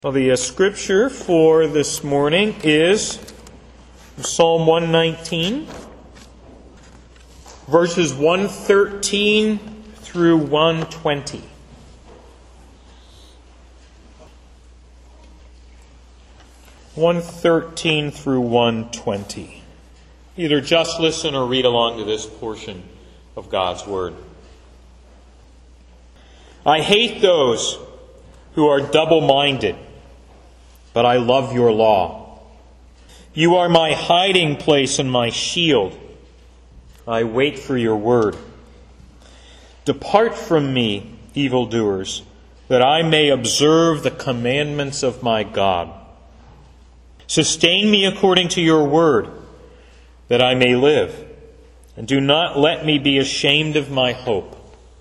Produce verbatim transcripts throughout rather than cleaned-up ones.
Well, the uh, scripture for this morning is Psalm one nineteen, verses one thirteen through one twenty. one thirteen through one twenty. Either just listen or read along to this portion of God's Word. I hate those who are double-minded, but I love your law. You are my hiding place and my shield. I wait for your word. Depart from me, evildoers, that I may observe the commandments of my God. Sustain me according to your word, that I may live, and do not let me be ashamed of my hope.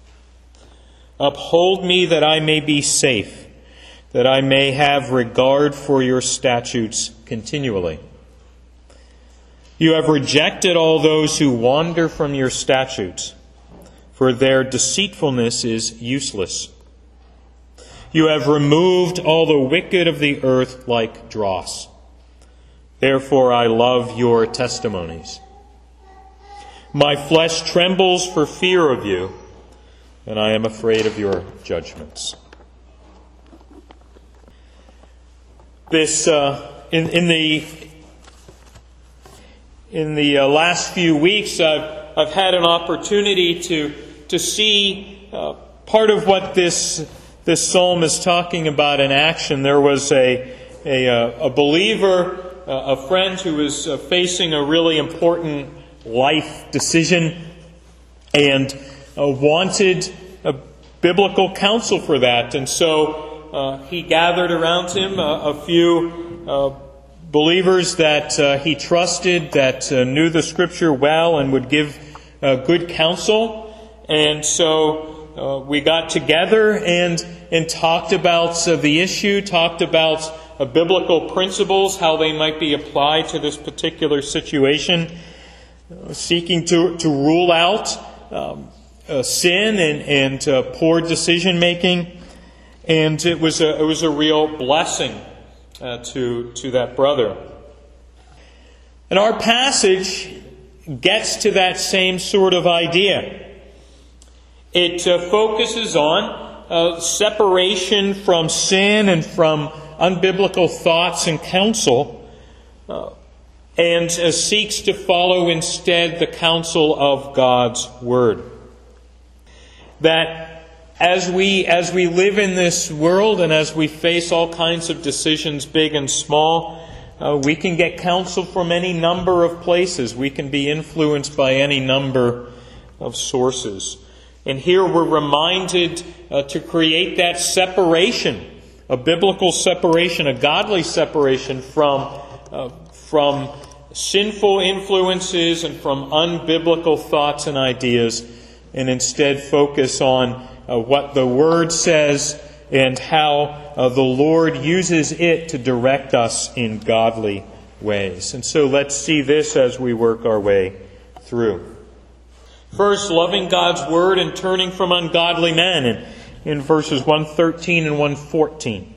Uphold me that I may be safe, that I may have regard for your statutes continually. You have rejected all those who wander from your statutes, for their deceitfulness is useless. You have removed all the wicked of the earth like dross. Therefore I love your testimonies. My flesh trembles for fear of you, and I am afraid of your judgments. This uh, in, in the in the uh, last few weeks, I've I've had an opportunity to to see uh, part of what this this psalm is talking about in action. There was a a, a believer, a friend who was facing a really important life decision and uh, wanted a biblical counsel for that, and so. Uh, he gathered around him uh, a few uh, believers that uh, he trusted, that uh, knew the Scripture well and would give uh, good counsel. And so uh, we got together and and talked about uh, the issue, talked about uh, biblical principles, how they might be applied to this particular situation, uh, seeking to, to rule out um, uh, sin and, and uh, poor decision-making. And it was a it was a real blessing uh, to to that brother. And our passage gets to that same sort of idea. It uh, focuses on uh, separation from sin and from unbiblical thoughts and counsel, uh, and uh, seeks to follow instead the counsel of God's Word. That As we as we live in this world and as we face all kinds of decisions, big and small, uh, we can get counsel from any number of places. We can be influenced by any number of sources. And here we're reminded uh, to create that separation, a biblical separation, a godly separation from uh, from sinful influences and from unbiblical thoughts and ideas, and instead focus on Uh, what the Word says and how uh, the Lord uses it to direct us in godly ways. And so let's see this as we work our way through. First, loving God's Word and turning from ungodly men in, in verses one thirteen and one fourteen.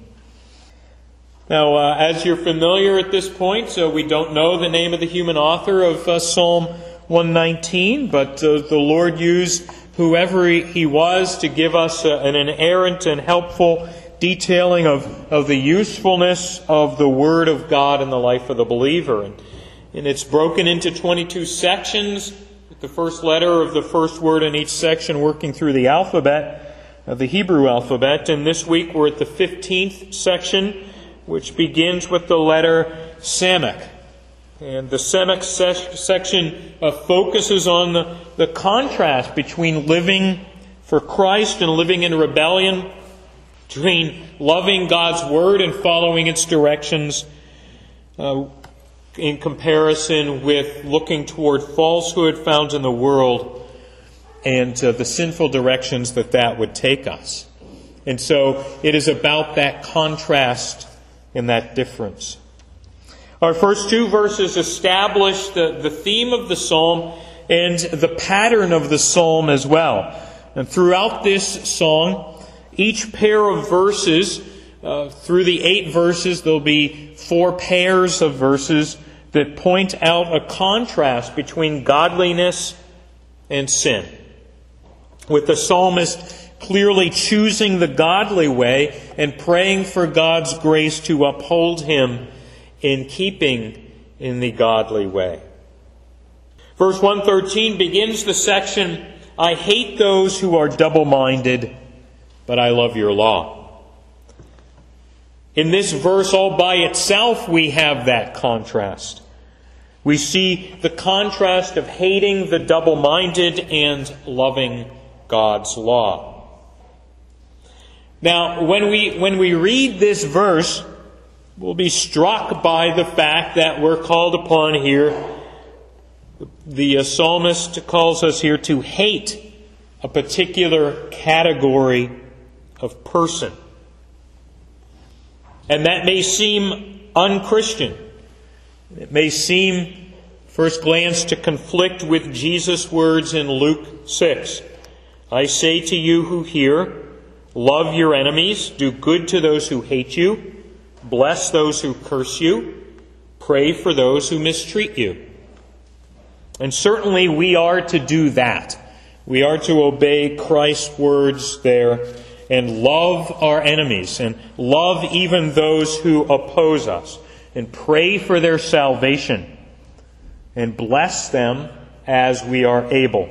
Now, uh, as you're familiar at this point, so we don't know the name of the human author of uh, Psalm one nineteen, but uh, the Lord used whoever he was to give us an inerrant and helpful detailing of, of the usefulness of the Word of God in the life of the believer. And, and it's broken into twenty-two sections, with the first letter of the first word in each section working through the alphabet, of the Hebrew alphabet. And this week we're at the fifteenth section, which begins with the letter Samech. And the Samech section uh, focuses on the, the contrast between living for Christ and living in rebellion, between loving God's Word and following its directions, uh, in comparison with looking toward falsehood found in the world and uh, the sinful directions that that would take us. And so it is about that contrast and that difference. Our first two verses establish the, the theme of the psalm and the pattern of the psalm as well. And throughout this song, each pair of verses uh, through the eight verses, there'll be four pairs of verses that point out a contrast between godliness and sin, with the psalmist clearly choosing the godly way and praying for God's grace to uphold him in keeping in the godly way. Verse one thirteen begins the section, I hate those who are double-minded, but I love your law. In this verse all by itself we have that contrast. We see the contrast of hating the double-minded and loving God's law. Now, when we when we read this verse, we'll be struck by the fact that we're called upon here, the psalmist calls us here to hate a particular category of person. And that may seem unchristian. It may seem, first glance, to conflict with Jesus' words in Luke six. I say to you who hear, love your enemies, do good to those who hate you, bless those who curse you, pray for those who mistreat you. And certainly we are to do that. We are to obey Christ's words there and love our enemies and love even those who oppose us and pray for their salvation and bless them as we are able.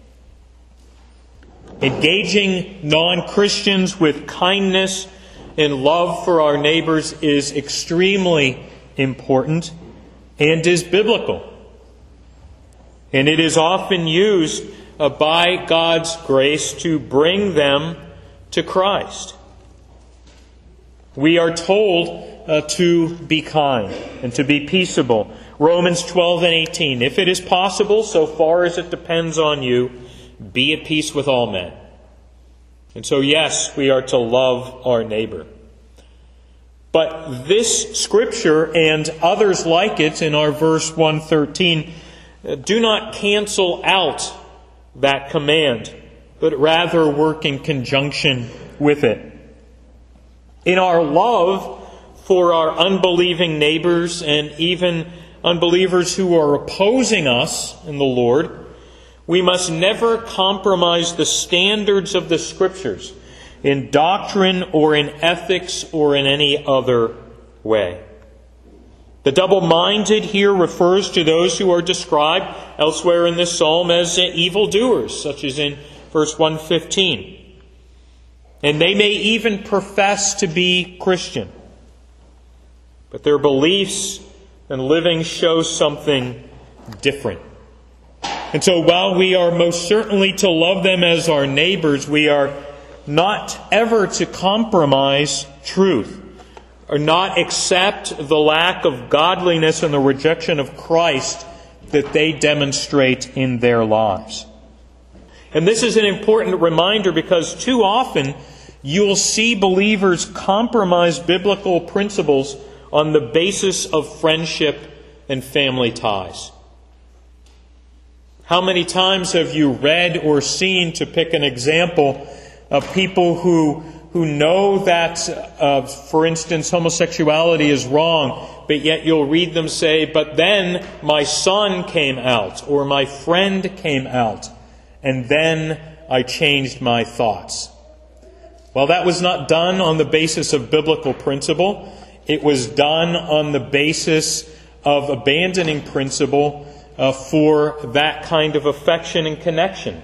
Engaging non-Christians with kindness and love for our neighbors is extremely important and is biblical. And it is often used uh, by God's grace to bring them to Christ. We are told uh, to be kind and to be peaceable. Romans twelve and eighteen. If it is possible, so far as it depends on you, be at peace with all men. And so, yes, we are to love our neighbor. But this scripture and others like it in our verse one thirteen do not cancel out that command, but rather work in conjunction with it. In our love for our unbelieving neighbors and even unbelievers who are opposing us in the Lord, we must never compromise the standards of the Scriptures in doctrine or in ethics or in any other way. The double-minded here refers to those who are described elsewhere in this psalm as evildoers, such as in verse one fifteen. And they may even profess to be Christian, but their beliefs and living show something different. And so while we are most certainly to love them as our neighbors, we are not ever to compromise truth or not accept the lack of godliness and the rejection of Christ that they demonstrate in their lives. And this is an important reminder because too often you'll see believers compromise biblical principles on the basis of friendship and family ties. How many times have you read or seen, to pick an example, of people who who know that, uh, for instance, homosexuality is wrong, but yet you'll read them say, but then my son came out, or my friend came out, and then I changed my thoughts. Well, that was not done on the basis of biblical principle. It was done on the basis of abandoning principle Uh, for that kind of affection and connection.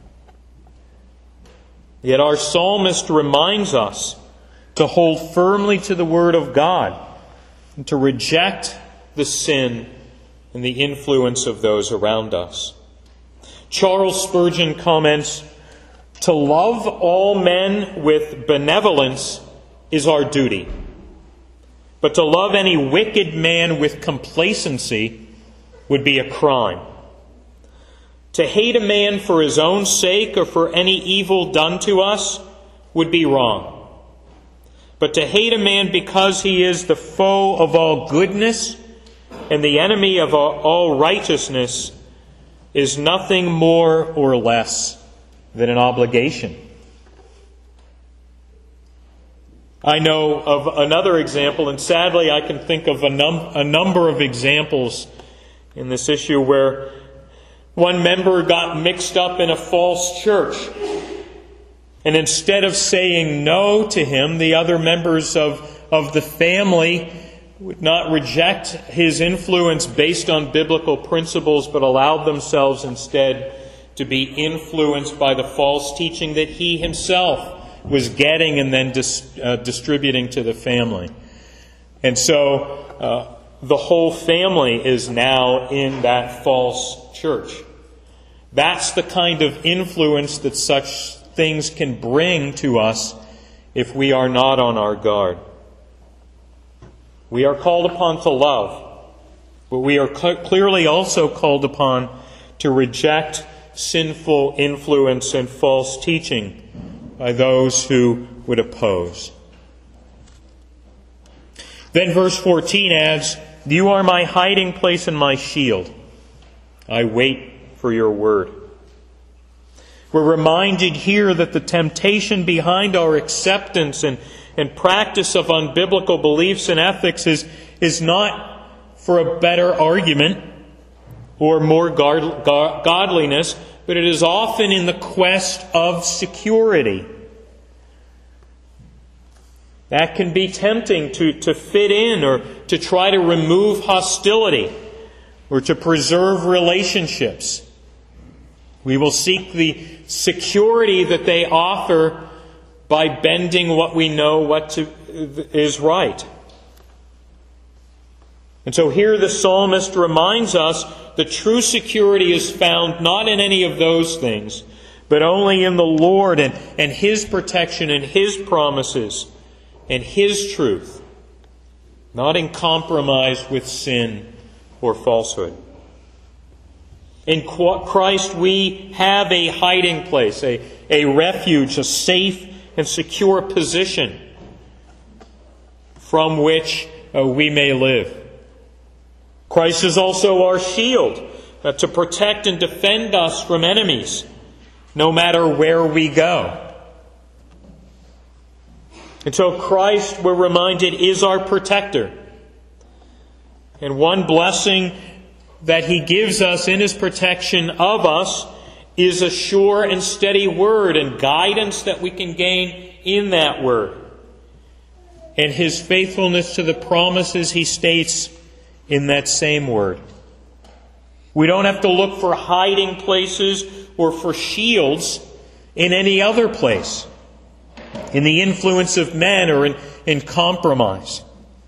Yet our psalmist reminds us to hold firmly to the Word of God and to reject the sin and the influence of those around us. Charles Spurgeon comments, "To love all men with benevolence is our duty, but to love any wicked man with complacency would be a crime. To hate a man for his own sake or for any evil done to us would be wrong. But to hate a man because he is the foe of all goodness and the enemy of all righteousness is nothing more or less than an obligation." I know of another example, and sadly I can think of a, num- a number of examples in this issue where one member got mixed up in a false church. And instead of saying no to him, the other members of, of the family would not reject his influence based on biblical principles, but allowed themselves instead to be influenced by the false teaching that he himself was getting and then dis, uh, distributing to the family. And so uh, the whole family is now in that false church. That's the kind of influence that such things can bring to us if we are not on our guard. We are called upon to love, but we are cl- clearly also called upon to reject sinful influence and false teaching by those who would oppose. Then verse fourteen adds, "You are my hiding place and my shield. I wait for your word." We're reminded here that the temptation behind our acceptance and, and practice of unbiblical beliefs and ethics is, is not for a better argument or more god, god, godliness, but it is often in the quest of security. That can be tempting to, to fit in or to try to remove hostility or to preserve relationships. We will seek the security that they offer by bending what we know what to, is right. And so here the psalmist reminds us that true security is found not in any of those things, but only in the Lord and, and His protection and His promises and His truth, not in compromise with sin or falsehood. In Christ we have a hiding place, a, a refuge, a safe and secure position from which uh, we may live. Christ is also our shield uh, to protect and defend us from enemies, no matter where we go. And so Christ, we're reminded, is our protector. And one blessing that He gives us in His protection of us is a sure and steady word and guidance that we can gain in that word. And His faithfulness to the promises He states in that same word. We don't have to look for hiding places or for shields in any other place, in the influence of men or in, in compromise.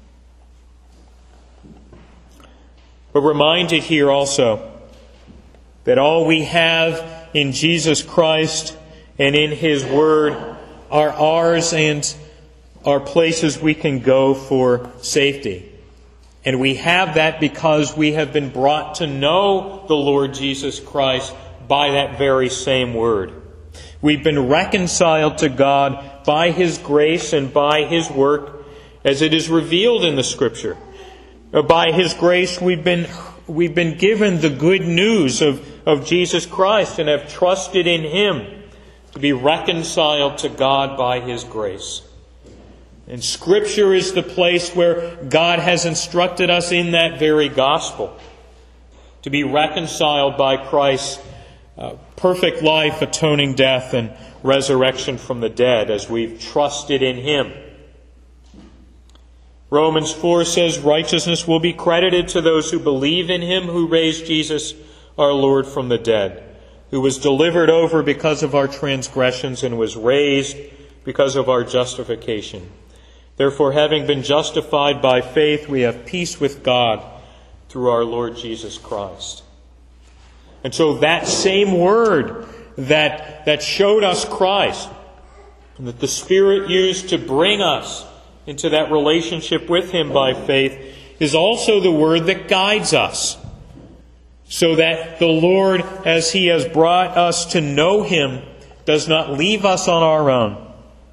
But reminded here also that all we have in Jesus Christ and in His Word are ours and are places we can go for safety. And we have that because we have been brought to know the Lord Jesus Christ by that very same Word. We've been reconciled to God by His grace and by His work as it is revealed in the Scripture. By His grace, we've been we've been given the good news of, of Jesus Christ and have trusted in Him to be reconciled to God by His grace. And Scripture is the place where God has instructed us in that very gospel to be reconciled by Christ's uh, perfect life, atoning death, and resurrection from the dead as we've trusted in Him. Romans four says, "Righteousness will be credited to those who believe in Him who raised Jesus our Lord from the dead, who was delivered over because of our transgressions and was raised because of our justification. Therefore, having been justified by faith, we have peace with God through our Lord Jesus Christ." And so that same word that, that showed us Christ, and that the Spirit used to bring us into that relationship with Him by faith, is also the word that guides us. So that the Lord, as He has brought us to know Him, does not leave us on our own.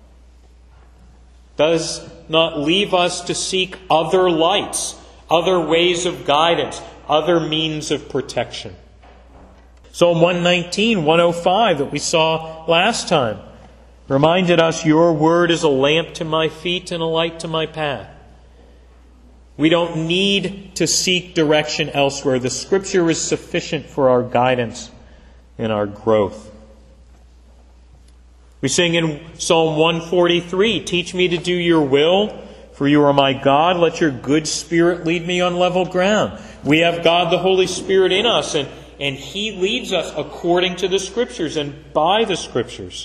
Does not leave us to seek other lights, other ways of guidance, other means of protection. Psalm one nineteen, one oh five that we saw last time reminded us, your word is a lamp to my feet and a light to my path. We don't need to seek direction elsewhere. The Scripture is sufficient for our guidance and our growth. We sing in Psalm one forty-three, teach me to do your will, for you are my God. Let your good Spirit lead me on level ground. We have God the Holy Spirit in us, and, and He leads us according to the Scriptures and by the Scriptures.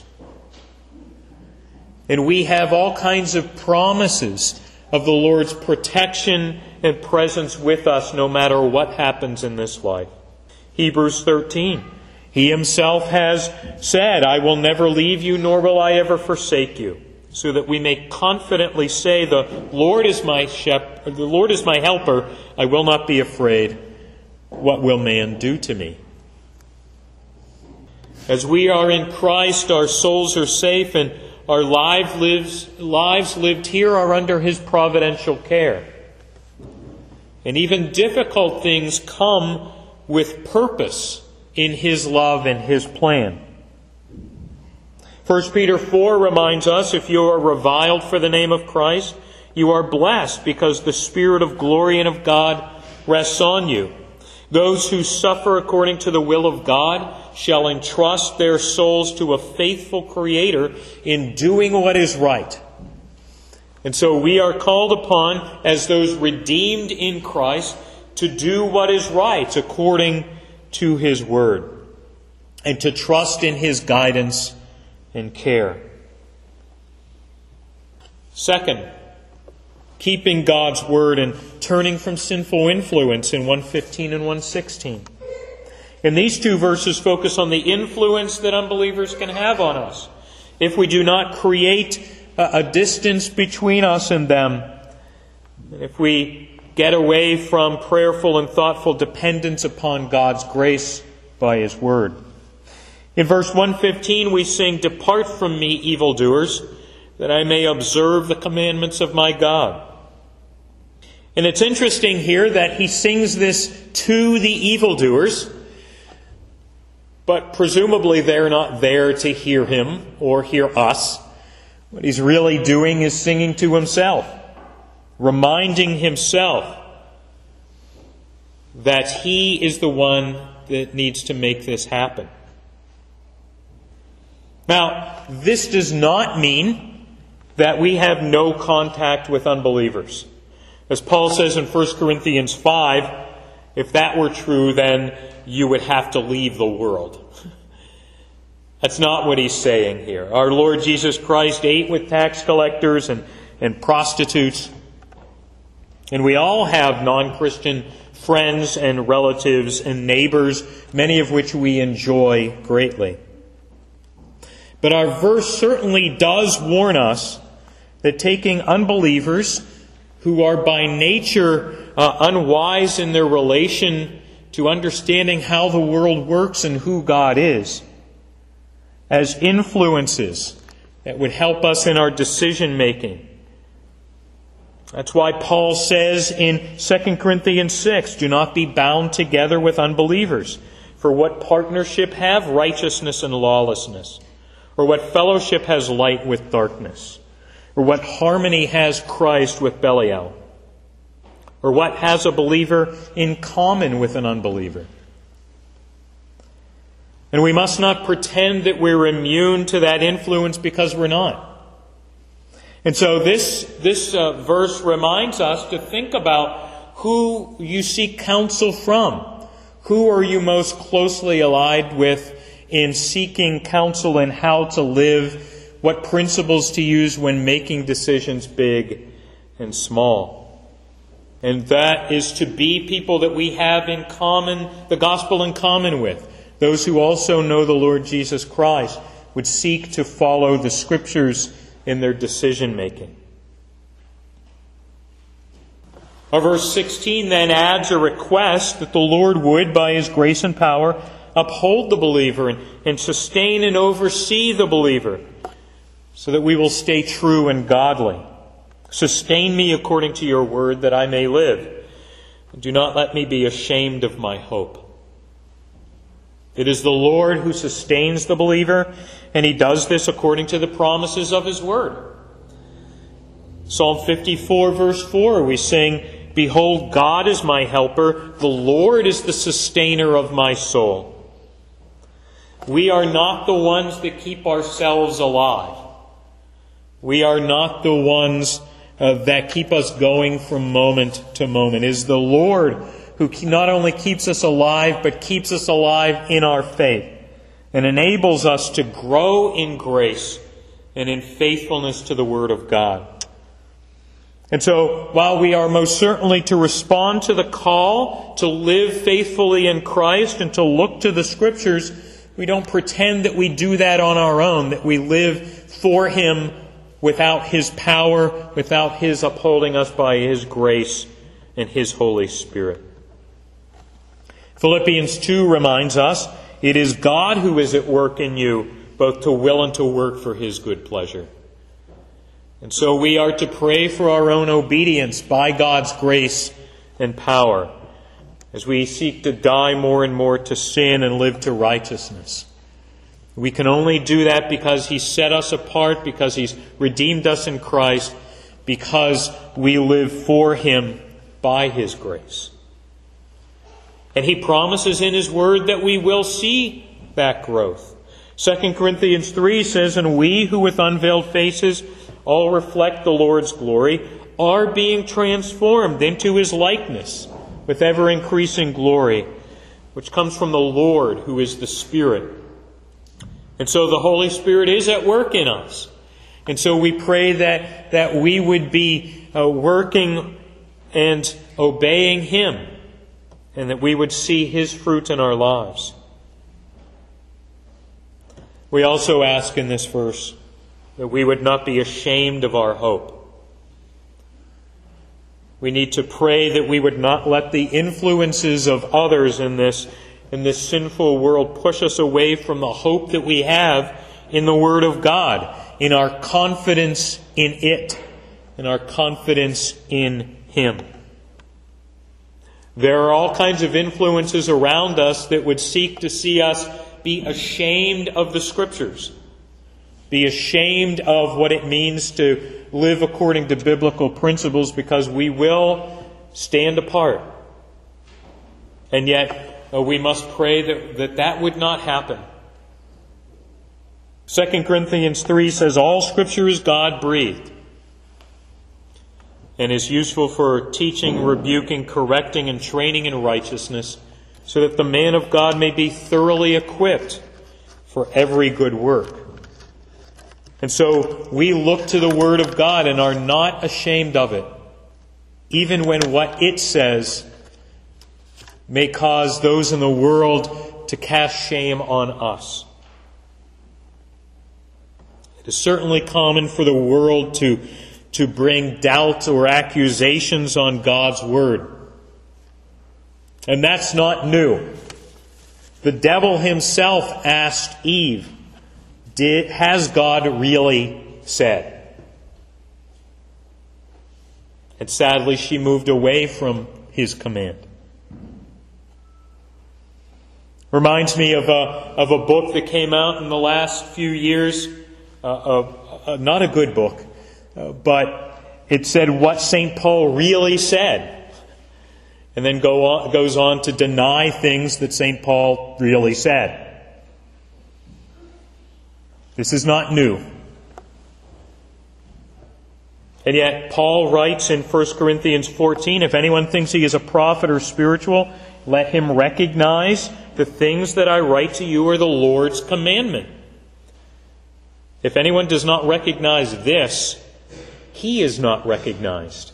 And we have all kinds of promises of the Lord's protection and presence with us no matter what happens in this life. Hebrews thirteen. He Himself has said, I will never leave you, nor will I ever forsake you. So that we may confidently say, the Lord is my shepherd, the Lord is my helper, I will not be afraid. What will man do to me? As we are in Christ, our souls are safe, and our life lives, lives lived here are under His providential care. And even difficult things come with purpose in His love and His plan. First Peter four reminds us, if you are reviled for the name of Christ, you are blessed because the Spirit of glory and of God rests on you. Those who suffer according to the will of God shall entrust their souls to a faithful Creator in doing what is right. And so we are called upon, as those redeemed in Christ, to do what is right according to His Word, and to trust in His guidance and care. Second, keeping God's Word and turning from sinful influence in one fifteen and one sixteen. And these two verses focus on the influence that unbelievers can have on us if we do not create a distance between us and them, if we get away from prayerful and thoughtful dependence upon God's grace by His Word. In verse one fifteen we sing, depart from me, evildoers, that I may observe the commandments of my God. And it's interesting here that he sings this to the evildoers, but presumably they're not there to hear him or hear us. What he's really doing is singing to himself, reminding himself that he is the one that needs to make this happen. Now, this does not mean that we have no contact with unbelievers. As Paul says in First Corinthians five, if that were true, then you would have to leave the world. That's not what he's saying here. Our Lord Jesus Christ ate with tax collectors and, and prostitutes. And we all have non-Christian friends and relatives and neighbors, many of which we enjoy greatly. But our verse certainly does warn us that taking unbelievers who are by nature uh, unwise in their relation to understanding how the world works and who God is, as influences that would help us in our decision making. That's why Paul says in Second Corinthians six, do not be bound together with unbelievers. For what partnership have righteousness and lawlessness? Or what fellowship has light with darkness? Or what harmony has Christ with Belial? Or what has a believer in common with an unbeliever? And we must not pretend that we're immune to that influence, because we're not. And so this, this uh, verse reminds us to think about who you seek counsel from. Who are you most closely allied with in seeking counsel in how to live, what principles to use when making decisions big and small. And that is to be people that we have in common, the gospel in common with. Those who also know the Lord Jesus Christ would seek to follow the Scriptures in their decision making. Our verse sixteen then adds a request that the Lord would, by His grace and power, uphold the believer and, and sustain and oversee the believer so that we will stay true and godly. Sustain me according to your word that I may live. Do not let me be ashamed of my hope. It is the Lord who sustains the believer, and He does this according to the promises of His Word. Psalm fifty-four, verse four, we sing, "Behold, God is my helper. The Lord is the sustainer of my soul." We are not the ones that keep ourselves alive. We are not the ones uh, that keep us going from moment to moment. It is the Lord who not only keeps us alive, but keeps us alive in our faith and enables us to grow in grace and in faithfulness to the Word of God. And so, while we are most certainly to respond to the call to live faithfully in Christ and to look to the Scriptures, we don't pretend that we do that on our own, that we live for Him without His power, without His upholding us by His grace and His Holy Spirit. Philippians two reminds us, it is God who is at work in you, both to will and to work for His good pleasure. And so we are to pray for our own obedience by God's grace and power, as we seek to die more and more to sin and live to righteousness. We can only do that because He set us apart, because He's redeemed us in Christ, because we live for Him by His grace. And He promises in His Word that we will see that growth. Second Corinthians three says, "And we who with unveiled faces all reflect the Lord's glory are being transformed into His likeness with ever-increasing glory, which comes from the Lord who is the Spirit." And so the Holy Spirit is at work in us. And so we pray that, that we would be uh, working and obeying Him, and that we would see His fruit in our lives. We also ask in this verse that we would not be ashamed of our hope. We need to pray that we would not let the influences of others in this, in this sinful world push us away from the hope that we have in the Word of God, in our confidence in it, in our confidence in Him. There are all kinds of influences around us that would seek to see us be ashamed of the Scriptures, be ashamed of what it means to live according to biblical principles, because we will stand apart. And yet, uh, we must pray that, that that would not happen. Second Corinthians three says, "All Scripture is God-breathed and is useful for teaching, rebuking, correcting, and training in righteousness, so that the man of God may be thoroughly equipped for every good work." And so we look to the Word of God and are not ashamed of it, even when what it says may cause those in the world to cast shame on us. It is certainly common for the world to, to bring doubt or accusations on God's Word. And that's not new. The devil himself asked Eve, Did, has God really said? And sadly, she moved away from His command. Reminds me of a, of a book that came out in the last few years. Uh, of, uh, not a good book, uh, but it said what Saint Paul really said. And then go on, goes on to deny things that Saint Paul really said. This is not new. And yet, Paul writes in First Corinthians fourteen, "If anyone thinks he is a prophet or spiritual, let him recognize the things that I write to you are the Lord's commandment. If anyone does not recognize this, he is not recognized."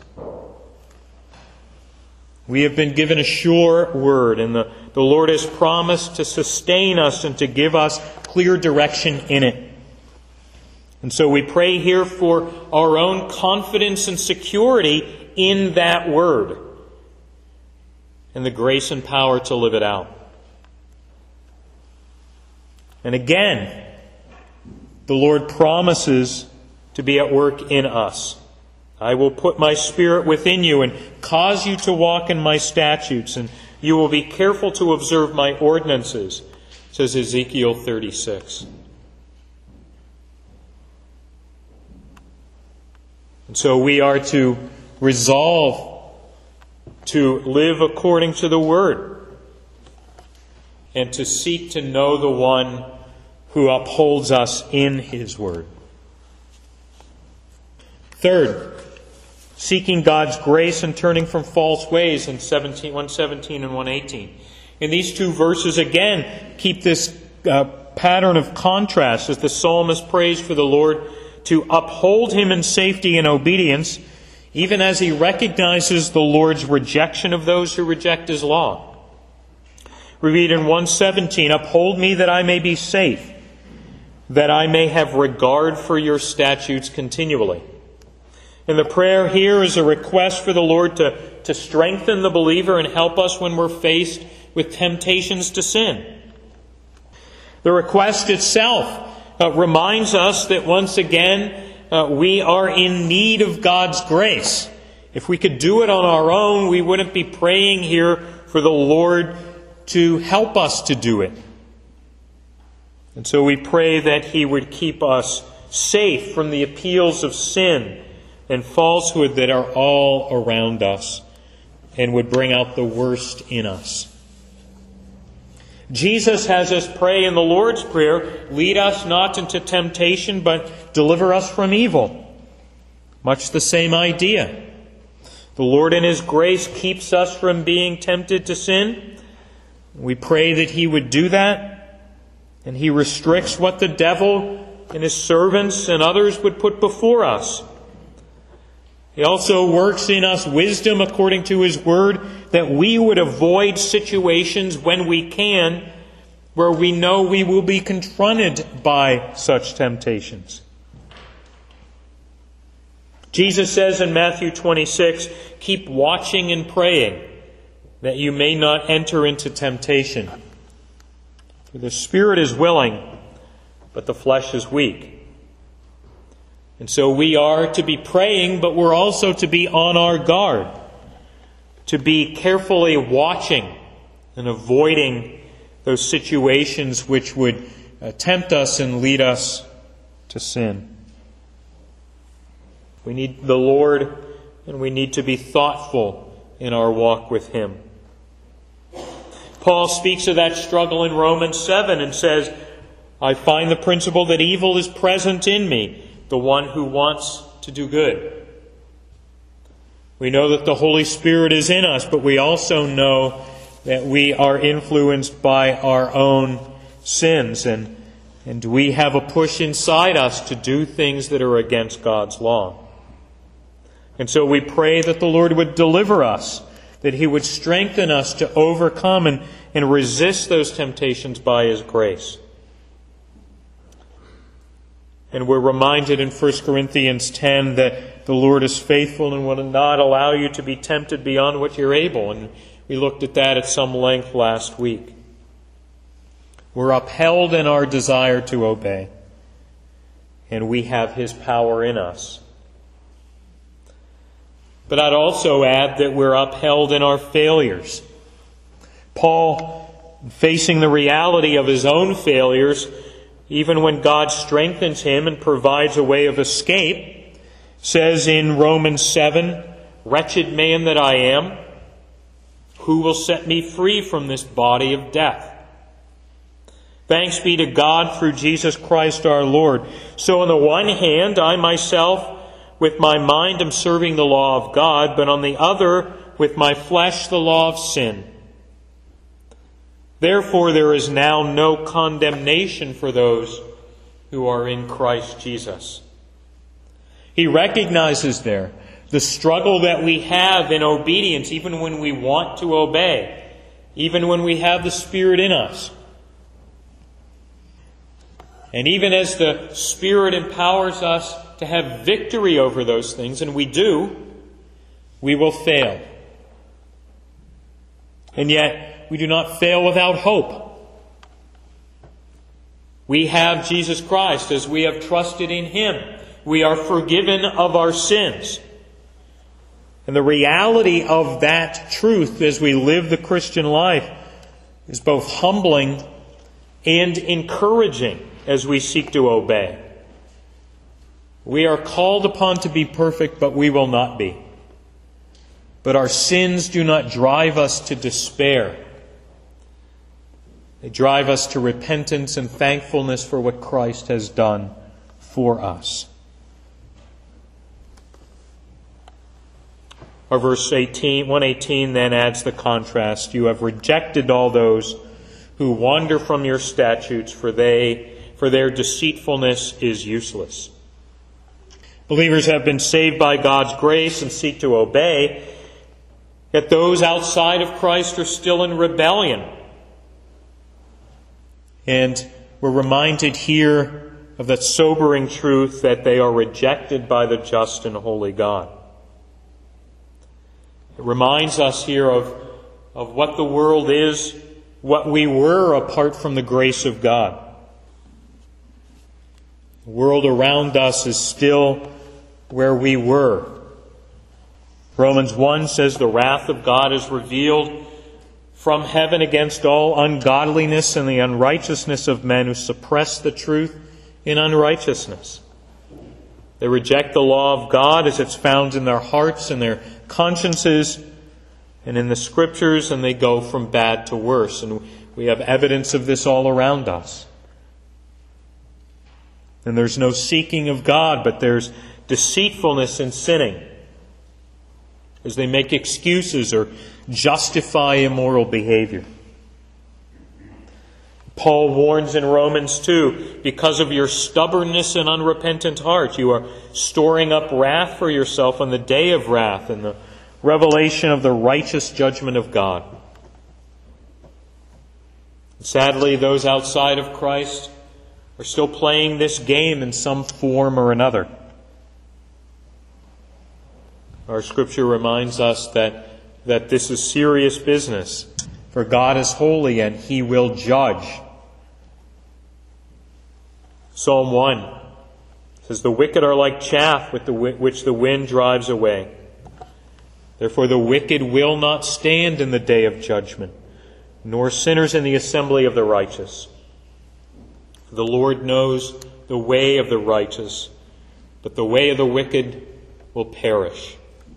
We have been given a sure word, and the, the Lord has promised to sustain us and to give us clear direction in it. And so we pray here for our own confidence and security in that word, and the grace and power to live it out. And again, the Lord promises to be at work in us. "I will put my Spirit within you and cause you to walk in my statutes, and you will be careful to observe my ordinances. says Ezekiel thirty-six. And so we are to resolve to live according to the Word and to seek to know the one who upholds us in His Word. Third, seeking God's grace and turning from false ways in one seventeen and one eighteen. In these two verses, again, keep this uh, pattern of contrast as the psalmist prays for the Lord to uphold him in safety and obedience, even as he recognizes the Lord's rejection of those who reject His law. We read in one seventeen, "Uphold me that I may be safe, that I may have regard for your statutes continually." And the prayer here is a request for the Lord to, to strengthen the believer and help us when we're faced with temptations to sin. The request itself uh, reminds us that once again uh, we are in need of God's grace. If we could do it on our own, we wouldn't be praying here for the Lord to help us to do it. And so we pray that He would keep us safe from the appeals of sin and falsehood that are all around us and would bring out the worst in us. Jesus has us pray in the Lord's Prayer, "Lead us not into temptation, but deliver us from evil." Much the same idea. The Lord in His grace keeps us from being tempted to sin. We pray that He would do that, and He restricts what the devil and his servants and others would put before us. He also works in us wisdom according to His Word, that we would avoid situations when we can where we know we will be confronted by such temptations. Jesus says in Matthew twenty-six, "Keep watching and praying, that you may not enter into temptation. For the spirit is willing, but the flesh is weak." And so we are to be praying, but we're also to be on our guard, to be carefully watching and avoiding those situations which would uh, tempt us and lead us to sin. We need the Lord, and we need to be thoughtful in our walk with Him. Paul speaks of that struggle in Romans seven and says, "I find the principle that evil is present in me, the one who wants to do good." We know that the Holy Spirit is in us, but we also know that we are influenced by our own sins, and, and we have a push inside us to do things that are against God's law. And so we pray that the Lord would deliver us, that He would strengthen us to overcome and, and resist those temptations by His grace. And we're reminded in First Corinthians ten that the Lord is faithful and will not allow you to be tempted beyond what you're able. And we looked at that at some length last week. We're upheld in our desire to obey, and we have His power in us. But I'd also add that we're upheld in our failures. Paul, facing the reality of his own failures, even when God strengthens him and provides a way of escape, says in Romans seven, "Wretched man that I am, who will set me free from this body of death? Thanks be to God through Jesus Christ our Lord. So on the one hand, I myself with my mind am serving the law of God, but on the other, with my flesh, the law of sin. Therefore, there is now no condemnation for those who are in Christ Jesus." He recognizes there the struggle that we have in obedience, even when we want to obey, even when we have the Spirit in us. And even as the Spirit empowers us to have victory over those things, and we do, we will fail. And yet, we do not fail without hope. We have Jesus Christ. As we have trusted in Him, we are forgiven of our sins. And the reality of that truth as we live the Christian life is both humbling and encouraging as we seek to obey. We are called upon to be perfect, but we will not be. But our sins do not drive us to despair. They drive us to repentance and thankfulness for what Christ has done for us. Or verse eighteen, one eighteen then adds the contrast. You have rejected all those who wander from your statutes, for they, for their deceitfulness is useless. Believers have been saved by God's grace and seek to obey, yet those outside of Christ are still in rebellion. And we're reminded here of that sobering truth that they are rejected by the just and holy God. It reminds us here of, of what the world is, what we were apart from the grace of God. The world around us is still where we were. Romans one says the wrath of God is revealed from heaven against all ungodliness and the unrighteousness of men who suppress the truth in unrighteousness. They reject the law of God as it's found in their hearts and their consciences and in the Scriptures, and they go from bad to worse. And we have evidence of this all around us. And there's no seeking of God, but there's deceitfulness and sinning as they make excuses or justify immoral behavior. Paul warns in Romans two, because of your stubbornness and unrepentant heart, you are storing up wrath for yourself on the day of wrath and the revelation of the righteous judgment of God. Sadly, those outside of Christ are still playing this game in some form or another. Our Scripture reminds us that, that this is serious business, for God is holy and He will judge. Psalm one says, the wicked are like chaff with the, which the wind drives away. Therefore the wicked will not stand in the day of judgment, nor sinners in the assembly of the righteous. For the Lord knows the way of the righteous, but the way of the wicked will perish.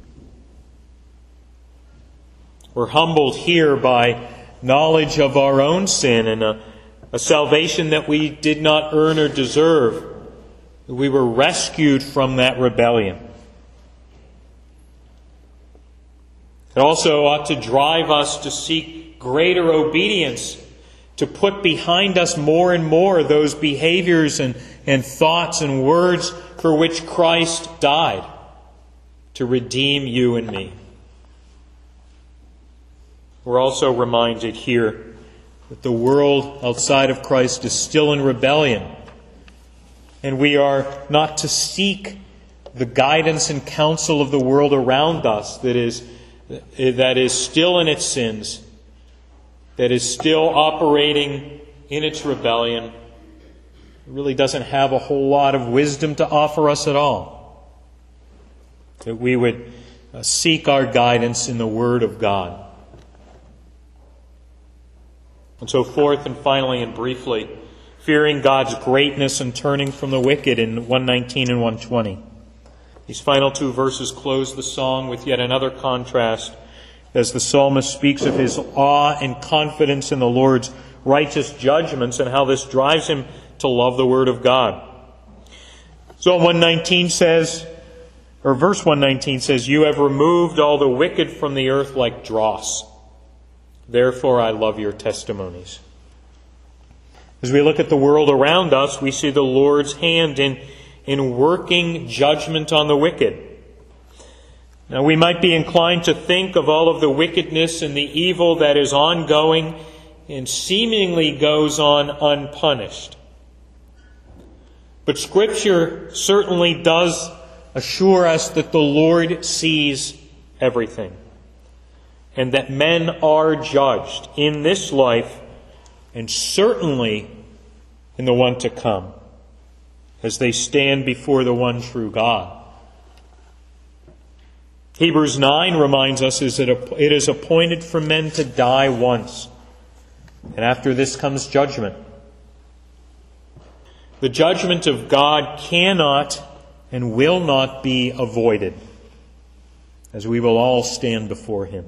We're humbled here by knowledge of our own sin and a, a salvation that we did not earn or deserve. We were rescued from that rebellion. It also ought to drive us to seek greater obedience, to put behind us more and more those behaviors and, and thoughts and words for which Christ died, to redeem you and me. We're also reminded here that the world outside of Christ is still in rebellion, and we are not to seek the guidance and counsel of the world around us that is, that is still in its sins, that is still operating in its rebellion. It really doesn't have a whole lot of wisdom to offer us at all. That we would seek our guidance in the Word of God. And so fourth and finally and briefly, fearing God's greatness and turning from the wicked in one nineteen and one twenty. These final two verses close the song with yet another contrast as the psalmist speaks of his awe and confidence in the Lord's righteous judgments and how this drives him to love the Word of God. Psalm one nineteen says, or verse one nineteen says, you have removed all the wicked from the earth like dross. Therefore I love your testimonies. As we look at the world around us, we see the Lord's hand in, in working judgment on the wicked. Now we might be inclined to think of all of the wickedness and the evil that is ongoing and seemingly goes on unpunished. But Scripture certainly does assure us that the Lord sees everything, and that men are judged in this life and certainly in the one to come, as they stand before the one true God. Hebrews nine reminds us that it is appointed for men to die once, and after this comes judgment. The judgment of God cannot and will not be avoided, as we will all stand before Him.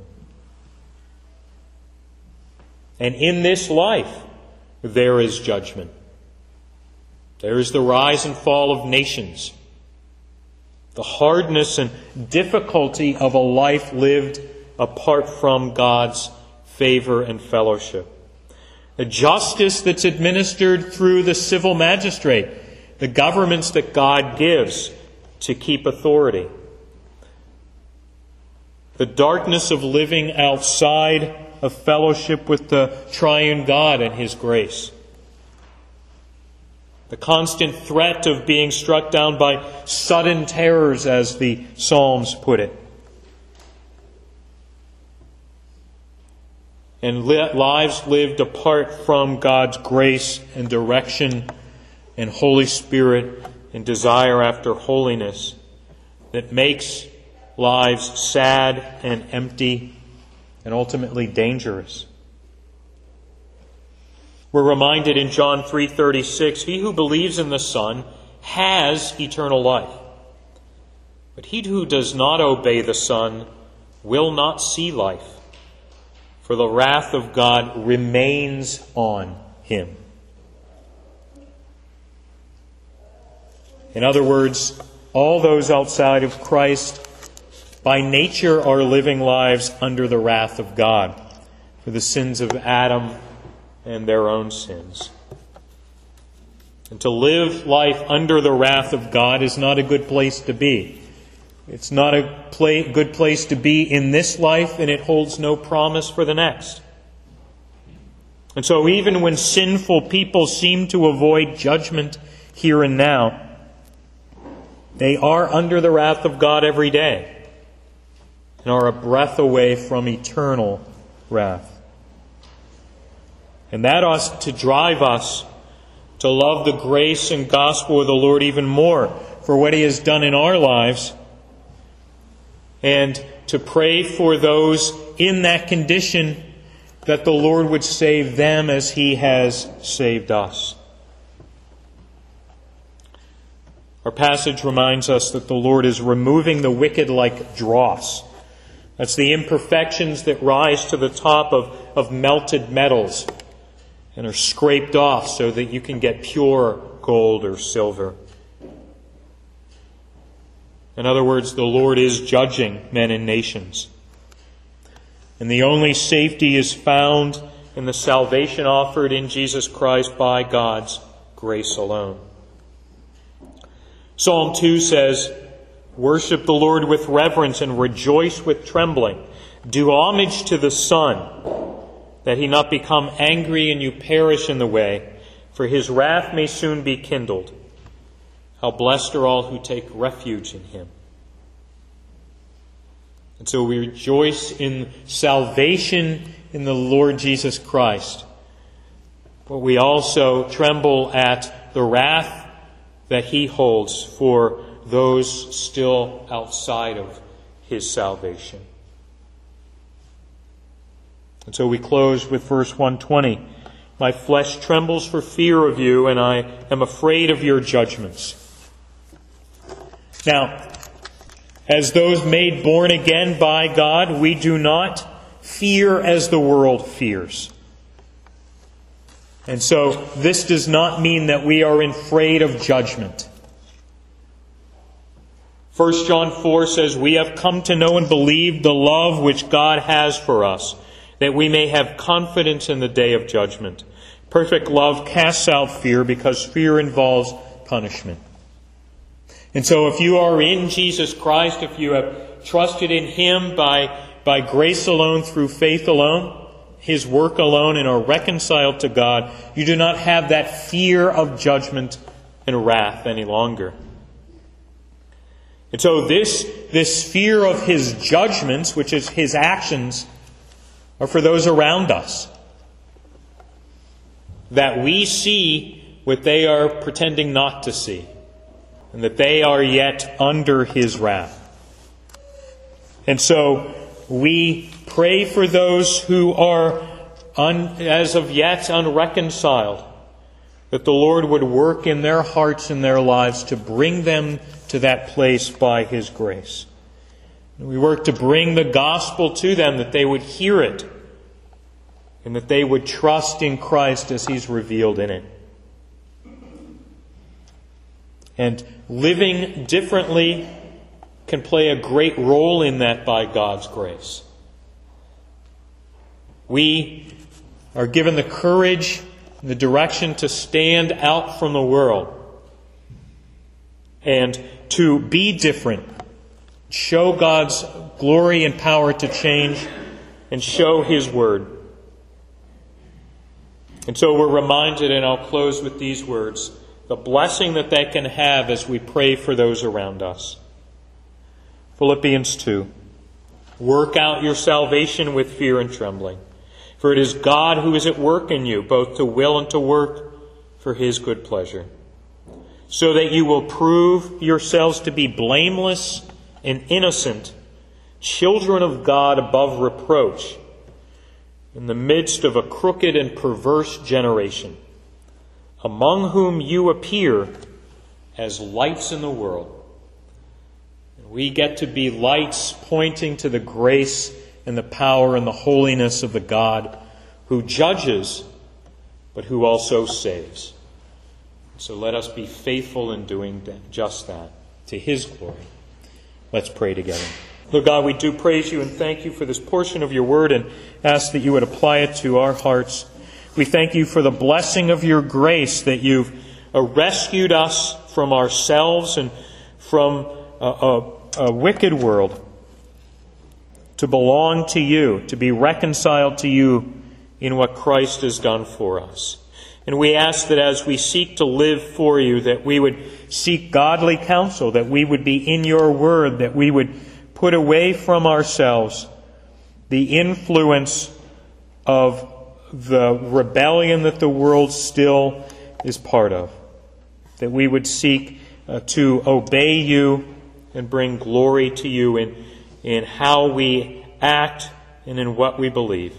And in this life, there is judgment. There is the rise and fall of nations, the hardness and difficulty of a life lived apart from God's favor and fellowship. The justice that's administered through the civil magistrate, the governments that God gives to keep authority. The darkness of living outside of fellowship with the triune God and His grace. The constant threat of being struck down by sudden terrors, as the Psalms put it. And lives lived apart from God's grace and direction and Holy Spirit and desire after holiness that makes lives sad and empty and ultimately dangerous. We're reminded in John three thirty-six, he who believes in the Son has eternal life. But he who does not obey the Son will not see life, for the wrath of God remains on him. In other words, all those outside of Christ by nature are living lives under the wrath of God for the sins of Adam and their own sins. And to live life under the wrath of God is not a good place to be. It's not a play, good place to be in this life, and it holds no promise for the next. And so even when sinful people seem to avoid judgment here and now, they are under the wrath of God every day and are a breath away from eternal wrath. And that ought to drive us to love the grace and gospel of the Lord even more for what He has done in our lives, and to pray for those in that condition that the Lord would save them as He has saved us. Our passage reminds us that the Lord is removing the wicked like dross. That's the imperfections that rise to the top of, of melted metals and are scraped off so that you can get pure gold or silver. In other words, the Lord is judging men and nations. And the only safety is found in the salvation offered in Jesus Christ by God's grace alone. Psalm two says, "Worship the Lord with reverence and rejoice with trembling. Do homage to the Son, that He not become angry and you perish in the way, for His wrath may soon be kindled. How blessed are all who take refuge in Him." And so we rejoice in salvation in the Lord Jesus Christ. But we also tremble at the wrath that He holds for those still outside of His salvation. And so we close with verse one twenty. "My flesh trembles for fear of you, and I am afraid of your judgments." Now, as those made born again by God, we do not fear as the world fears. And so this does not mean that we are afraid of judgment. First John four says, "We have come to know and believe the love which God has for us, that we may have confidence in the day of judgment. Perfect love casts out fear, because fear involves punishment." And so if you are in Jesus Christ, if you have trusted in Him by, by grace alone, through faith alone, His work alone, and are reconciled to God, you do not have that fear of judgment and wrath any longer. And so this, this fear of His judgments, which is His actions, are for those around us. That we see what they are pretending not to see, and that they are yet under His wrath. And so we pray for those who are un, as of yet unreconciled that the Lord would work in their hearts and their lives to bring them to that place by His grace. We work to bring the gospel to them, that they would hear it, and that they would trust in Christ as He's revealed in it. And living differently can play a great role in that by God's grace. We are given the courage and the direction to stand out from the world and to be different, show God's glory and power to change, and show His Word. And so we're reminded, and I'll close with these words, the blessing that that can have as we pray for those around us. Philippians two, work out your salvation with fear and trembling, for it is God who is at work in you, both to will and to work for His good pleasure, so that you will prove yourselves to be blameless and innocent, children of God above reproach, in the midst of a crooked and perverse generation, among whom you appear as lights in the world. We get to be lights pointing to the grace and the power and the holiness of the God who judges, but who also saves. So let us be faithful in doing just that, to His glory. Let's pray together. Lord God, we do praise You and thank You for this portion of Your Word and ask that You would apply it to our hearts. We thank You for the blessing of Your grace, that You've uh, rescued us from ourselves and from a, a, a wicked world to belong to You, to be reconciled to You in what Christ has done for us. And we ask that as we seek to live for You, that we would seek godly counsel, that we would be in Your Word, that we would put away from ourselves the influence of the rebellion that the world still is part of. That we would seek uh, to obey You and bring glory to You in, in how we act and in what we believe.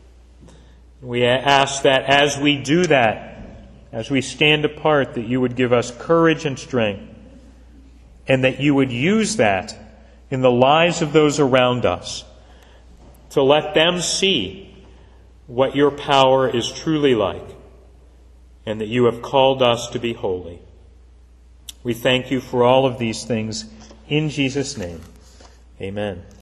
We ask that as we do that, as we stand apart, that You would give us courage and strength, and that You would use that in the lives of those around us to let them see what Your power is truly like, and that You have called us to be holy. We thank You for all of these things in Jesus' name. Amen.